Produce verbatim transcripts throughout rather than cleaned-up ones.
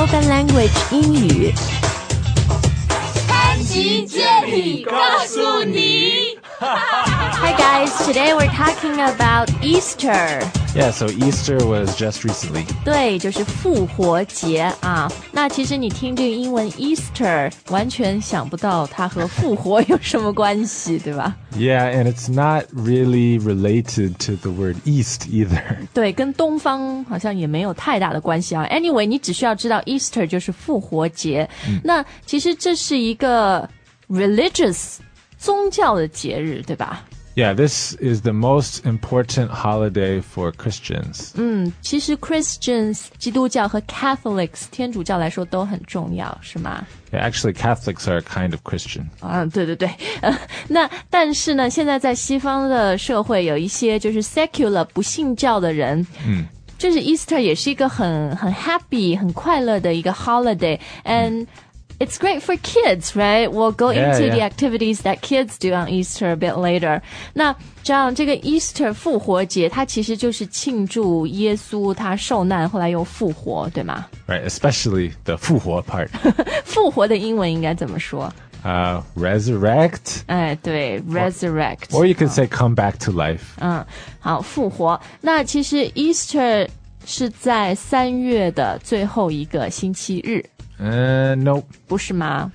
Spoken Language 英语。 潘吉接力告诉你。 Hi guys, today we're talking about Easter. Yeah, so Easter was just recently. 对，就是复活节啊。那其实你听这个英文 Easter， 完全想不到它和复活有什么关系，对吧？ Yeah, and it's not really related to the word East either. 对，跟东方好像也没有太大的关系啊。Anyway， 你只需要知道 Easter 就是复活节。嗯、那其实这是一个 religious 宗教的节日，对吧 ？Yeah, this is the most important holiday for Christians. 嗯，其实 Christians 基督教和 Catholics 天主教来说都很重要，是吗？ Yeah, actually Catholics are a kind of Christian. 啊，对对对，呃，那但是呢，现在在西方的社会有一些就是 secular 不信教的人，嗯，就是 Easter 也是一个很很 happy 很快乐的一个 holiday and、嗯It's great for kids, right? We'll go yeah, into yeah. the activities that kids do on Easter a bit later. 那这样这个 Easter 复活节，它其实就是庆祝耶稣他受难，后来又复活，对吗？ Right, especially the 复活 part. 复活的英文应该怎么说？ Uh, resurrect. 哎，对 ，resurrect. Or you can say come back to life. 嗯，好，复活。那其实 Easter 是在三月的最后一个星期日。 Uh, nope. 不是吗？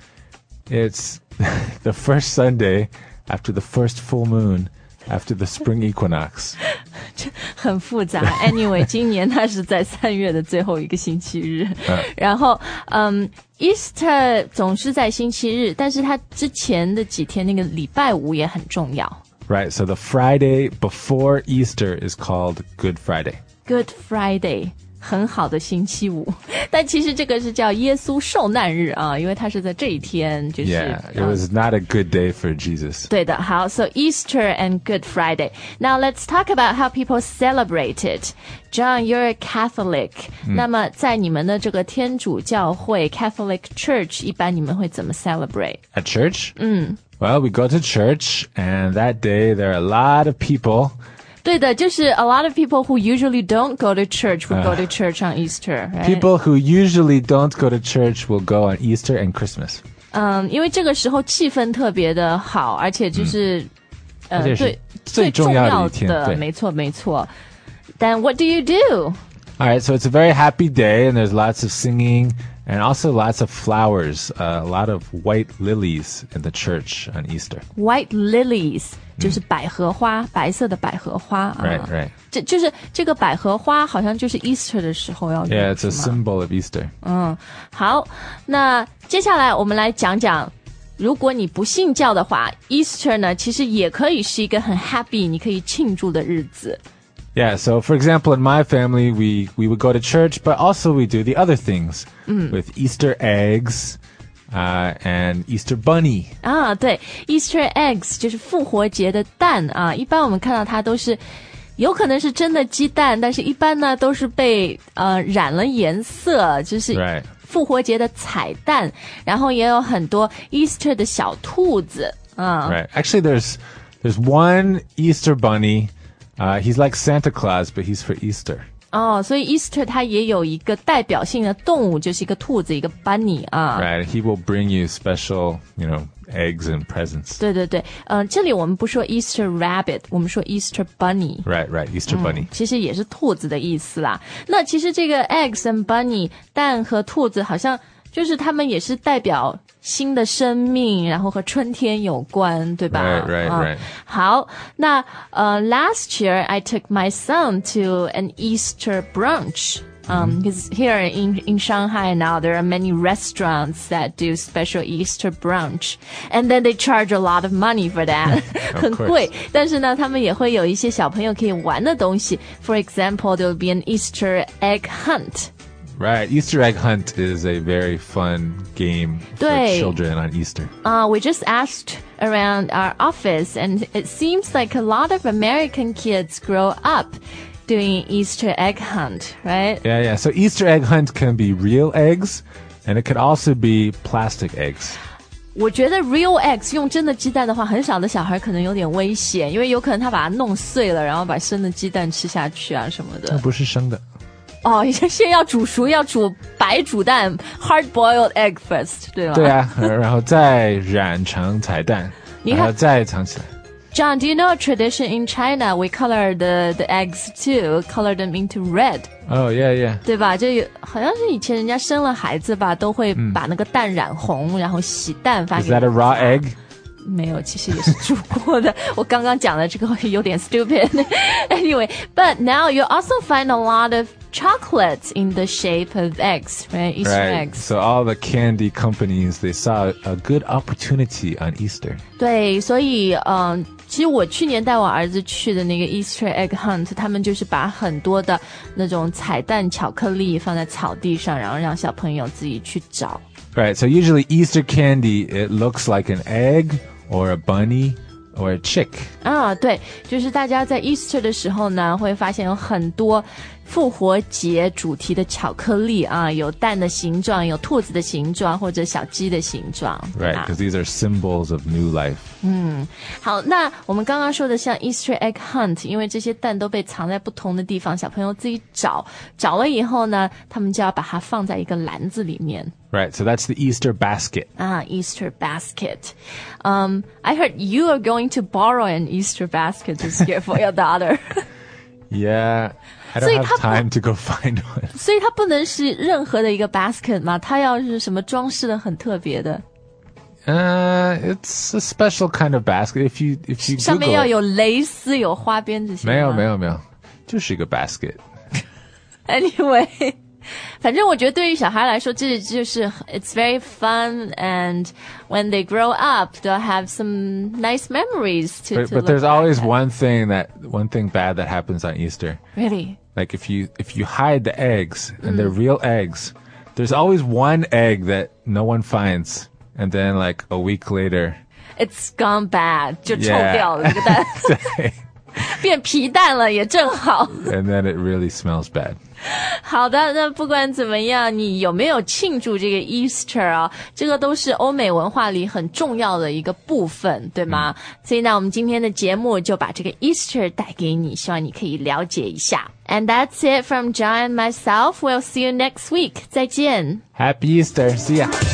It's the first Sunday after the first full moon after the spring equinox. 很复杂 Anyway 今年它是在三月的最后一个星期日、uh. 然后嗯 Easter 总是在星期日，但是它之前的几天那个礼拜五也很重要。 Right, so the Friday before Easter is called Good Friday. Good Friday很好的星期五，但其实这个是叫耶稣受难日啊，因为它是在这一天，就是 Yeah, it was not a good day for Jesus. 对的，好 So Easter and Good Friday. Now let's talk about how people celebrate it. John, you're a Catholic. 那么在你们的这个天主教会 Catholic Church 一般你们会怎么 celebrate? At church? 嗯 Well, we go to church, and that day there are a lot of people. 对的，就是 a lot of people who usually don't go to church will go to church on Easter, right? People who usually don't go to church will go on Easter and Christmas. 嗯，因为这个时候气氛特别的好，而且就是、 嗯、 呃，对， 最重要的一天， 对，没错没错。Then what do you do? All right, so it's a very happy day, and there's lots of singing, and also lots of flowers, uh, a lot of white lilies in the church on Easter. White lilies.就是百合花、嗯、白色的百合花 Right, right. 这就是这个百合花好像就是 Easter 的时候要用 Yeah, it's a symbol of Easter. 嗯，好，那接下来我们来讲讲如果你不信教的话 Easter 呢其实也可以是一个很 happy 你可以庆祝的日子。 Yeah, so for example, in my family, we, we would go to church, but also we do the other things、嗯、with Easter eggs.Uh, and Easter bunny. 啊，对 Easter eggs 就是复活节的蛋啊，一般我们看到它都是有可能是真的鸡蛋，但是一般呢都是被呃染了颜色，就是复活节的彩蛋， right. 然后也有很多 Easter 的小兔子啊。 Right. Actually, there's there's one Easter bunny. Uh, he's like Santa Claus, but he's for Easter. 哦，所以 Easter 它也有一个代表性的动物，就是一个兔子，一个 bunny 啊。 Right, he will bring you special, you know, eggs and presents. 对对对，呃，这里我们不说 Easter rabbit， 我们说 Easter bunny. Right, right, Easter bunny、嗯。 其实也是兔子的意思啦。那其实这个 eggs and bunny 蛋和兔子好像就是他们也是代表新的生命，然后和春天有关，对吧？ Right, right, right. 好，那呃 ，last year I took my son to an Easter brunch. Um, because here in in Shanghai now there are many restaurants that do special Easter brunch, and then they charge a lot of money for that. 很贵，但是呢，他们也会有一些小朋友可以玩的东西。For example, there will be an Easter egg hunt.Right, Easter egg hunt is a very fun game for children on Easter. Uh, we just asked around our office, and it seems like a lot of American kids grow up doing Easter egg hunt, right? Yeah, yeah. So Easter egg hunt can be real eggs, and it could also be plastic eggs. 我觉得 real eggs 用真的鸡蛋的话，很少的小孩可能有点危险，因为有可能他把它弄碎了，然后把生的鸡蛋吃下去啊什么的。 那不是生的。 哦，先要煮熟，要煮白白煮蛋 hard boiled egg first 对吗？ 对啊，然后再染成彩蛋，然后再藏起来。 John, do you know a tradition in China? We color the, the eggs too, color them into red. Oh, yeah, yeah. 对吧？就有好像是以前人家生了孩子吧，都会把那个蛋染红，然后洗蛋发给。 Is that a raw egg? 没有，其实也是煮过的。我刚刚讲的这个有点 stupid. Anyway, but now you also find a lot of chocolates in the shape of eggs, right? Easter right. eggs. So all the candy companies, they saw a good opportunity on Easter. 对，所以嗯。其实我去年带我儿子去的那个 Easter egg hunt， 他们就是把很多的那种彩蛋巧克力放在草地上，然后让小朋友自己去找。 Right, so usually Easter candy, it looks like an egg or a bunny or a chick. 啊，对，就是大家在 Easter 的时候呢，会发现有很多复活节主题的巧克力啊，有蛋的形状，有兔子的形状，或者小鸡的形状。 Right, because these are symbols of new life. 嗯，好，那我们刚刚说的像 Easter egg hunt， 因为这些蛋都被藏在不同的地方，小朋友自己找，找了以后呢，他们就要把它放在一个篮子里面。 Right, so that's the Easter basket. Ah, Easter basket. Um, I heard you are going to borrow an Easter basket this year for your daughter. Yeah, I don't have time to go find one. 所以它不能是任何的一个 basket 吗？它要是什么装饰的很特别的。 Uh, it's a special kind of basket. If you if you 上面 Google 要 it, 有蕾丝、有花边这些吗？ 没有没有没有，就是一个 basket. Anyway. 反正我觉得对于小孩来说，这就是 it's very fun, and when they grow up, they'll have some nice memories to. But, to but there's look always back at. one thing that one thing bad that happens on Easter. Really? Like if you if you hide the eggs and they're real eggs, there's always one egg that no one finds, and then like a week later, it's gone bad, 就臭 Yeah. 掉了这个蛋， 对变皮蛋了也正好。 and then it really smells bad. 好的，那不管怎么样，你有没有庆祝这个 Easter 啊？这个都是欧美文化里很重要的一个部分，对吗？嗯、所以呢，我们今天的节目就把这个 Easter 带给你，希望你可以了解一下。And that's it from John and myself. We'll see you next week. 再见。 Happy Easter. See ya.